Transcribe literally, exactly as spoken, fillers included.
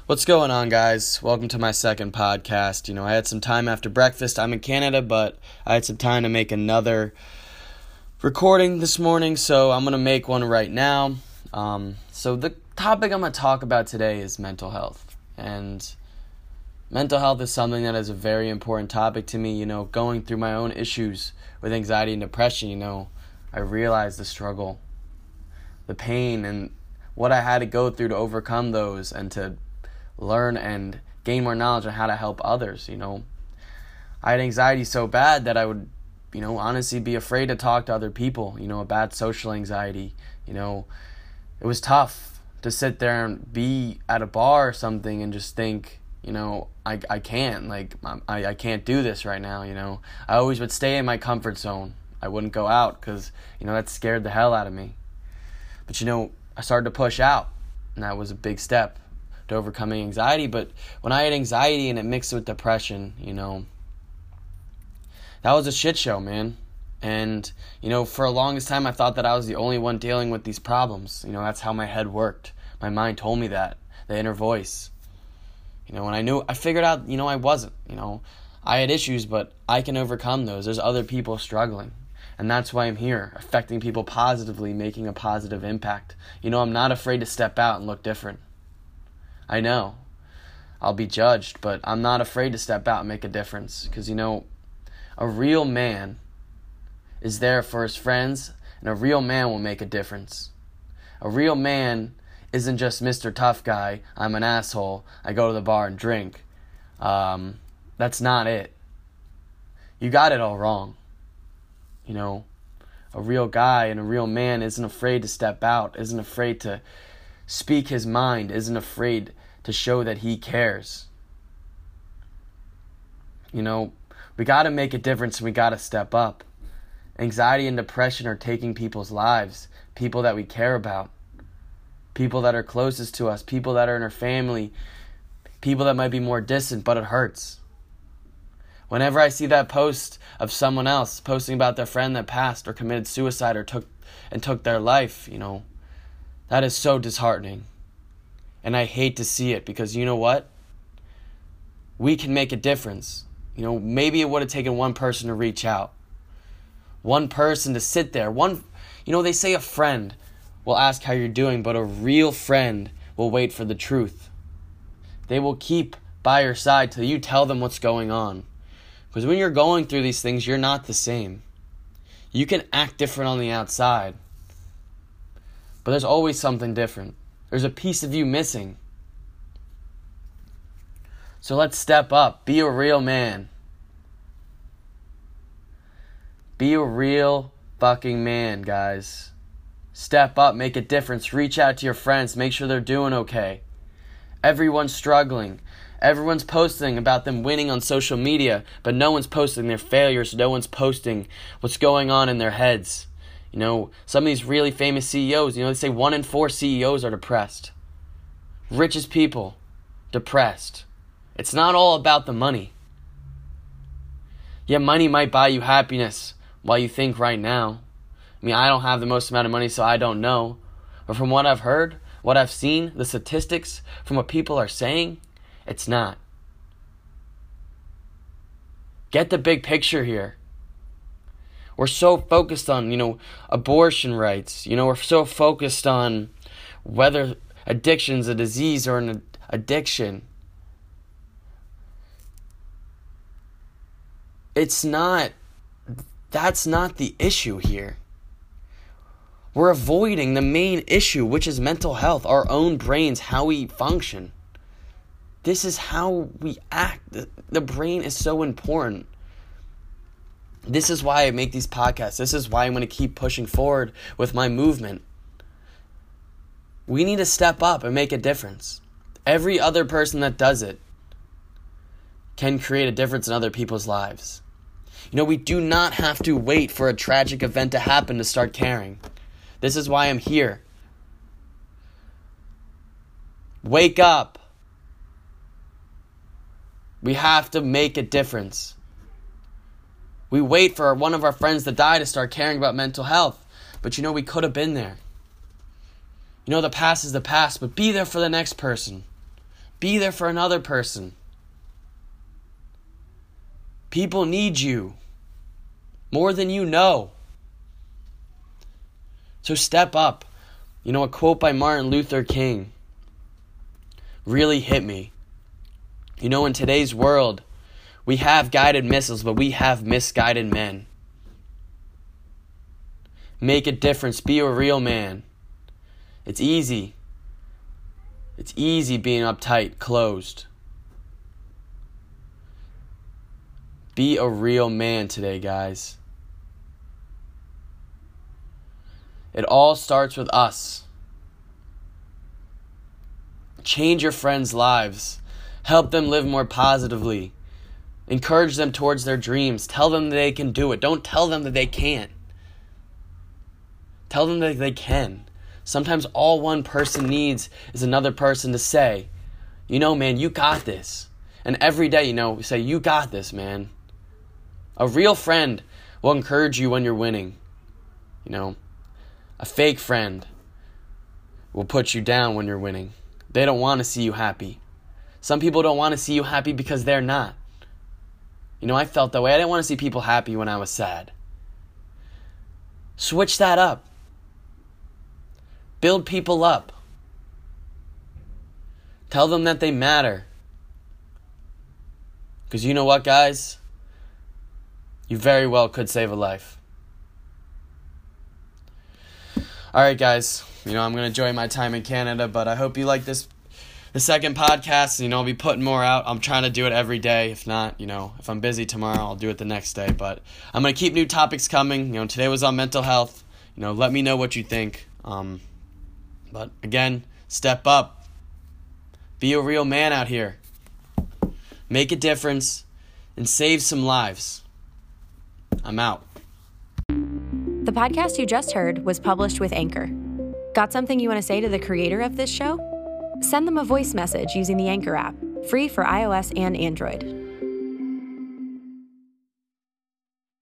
What's going on, guys? Welcome to my second podcast. You know, I had some time after breakfast. I'm in Canada, but I had some time to make another recording this morning, so I'm going to make one right now. Um, so the topic I'm going to talk about today is mental health. And mental health is something that is a very important topic to me. You know, going through my own issues with anxiety and depression, you know, I realized the struggle, the pain, and what I had to go through to overcome those and to learn and gain more knowledge on how to help others. You know, I had anxiety so bad that I would, you know, honestly be afraid to talk to other people. You know, a bad social anxiety. You know, it was tough to sit there and be at a bar or something and just think, you know, I I can't, like, I, I can't do this right now, you know. I always would stay in my comfort zone. I wouldn't go out because, you know, that scared the hell out of me. But, you know, I started to push out, and that was a big step to overcoming anxiety. But when I had anxiety and it mixed with depression, you know, that was a shit show, man. And, you know, for the longest time I thought that I was the only one dealing with these problems. You know, that's how my head worked. My mind told me that, the inner voice. You know, when I knew, I figured out, you know, I wasn't, you know, I had issues, but I can overcome those. There's other people struggling. And that's why I'm here, affecting people positively, making a positive impact. You know, I'm not afraid to step out and look different. I know I'll be judged, but I'm not afraid to step out and make a difference. Because, you know, a real man is there for his friends, and a real man will make a difference. A real man isn't just Mister Tough Guy, I'm an asshole, I go to the bar and drink. Um, that's not it. You got it all wrong. You know, a real guy and a real man isn't afraid to step out, isn't afraid to speak his mind, isn't afraid to show that he cares. You know, we got to make a difference and we got to step up. Anxiety and depression are taking people's lives, people that we care about, people that are closest to us, people that are in our family, people that might be more distant, but it hurts. Whenever I see that post of someone else posting about their friend that passed or committed suicide or took and took their life, you know, that is so disheartening. And I hate to see it because, you know what? We can make a difference. You know, maybe it would have taken one person to reach out. One person to sit there. One, you know, they say a friend will ask how you're doing, but a real friend will wait for the truth. They will keep by your side till you tell them what's going on. Because when you're going through these things, you're not the same. You can act different on the outside, but there's always something different. There's a piece of you missing. So let's step up. Be a real man. Be a real fucking man, guys. Step up, make a difference. Reach out to your friends. Make sure they're doing okay. Everyone's struggling. Everyone's posting about them winning on social media, but no one's posting their failures. No one's posting what's going on in their heads. You know, some of these really famous C E Os, you know, they say one in four C E Os are depressed. Richest people, depressed. It's not all about the money. Yeah, money might buy you happiness while you think right now. I mean, I don't have the most amount of money, so I don't know. But from what I've heard, what I've seen, the statistics, from what people are saying, it's not. Get the big picture here. We're so focused on, you know, abortion rights. You know, we're so focused on whether addiction's a disease or an addiction. It's not, that's not the issue here. We're avoiding the main issue, which is mental health, our own brains, how we function. This is how we act. The, the brain is so important. This is why I make these podcasts. This is why I'm going to keep pushing forward with my movement. We need to step up and make a difference. Every other person that does it can create a difference in other people's lives. You know, we do not have to wait for a tragic event to happen to start caring. This is why I'm here. Wake up. We have to make a difference. We wait for one of our friends to die to start caring about mental health. But you know, we could have been there. You know, the past is the past, but be there for the next person. Be there for another person. People need you more than you know. So step up. You know, a quote by Martin Luther King really hit me. You know, in today's world, we have guided missiles, but we have misguided men. Make a difference. Be a real man. It's easy. It's easy being uptight, closed. Be a real man today, guys. It all starts with us. Change your friends' lives. Help them live more positively. Encourage them towards their dreams. Tell them that they can do it. Don't tell them that they can't. Tell them that they can. Sometimes all one person needs is another person to say, you know, man, you got this. And every day, you know, we say, you got this, man. A real friend will encourage you when you're winning. You know, a fake friend will put you down when you're winning. They don't want to see you happy. Some people don't want to see you happy because they're not. You know, I felt that way. I didn't want to see people happy when I was sad. Switch that up. Build people up. Tell them that they matter. Because you know what, guys? You very well could save a life. Alright, guys. You know, I'm going to enjoy my time in Canada, but I hope you like this, the second podcast. You know, I'll be putting more out. I'm trying to do it every day. If not, you know, if I'm busy tomorrow, I'll do it the next day. But I'm going to keep new topics coming. You know, today was on mental health. You know, let me know what you think. Um, but again, step up. Be a real man out here. Make a difference and save some lives. I'm out. The podcast you just heard was published with Anchor. Got something you want to say to the creator of this show? Send them a voice message using the Anchor app, free for iOS and Android.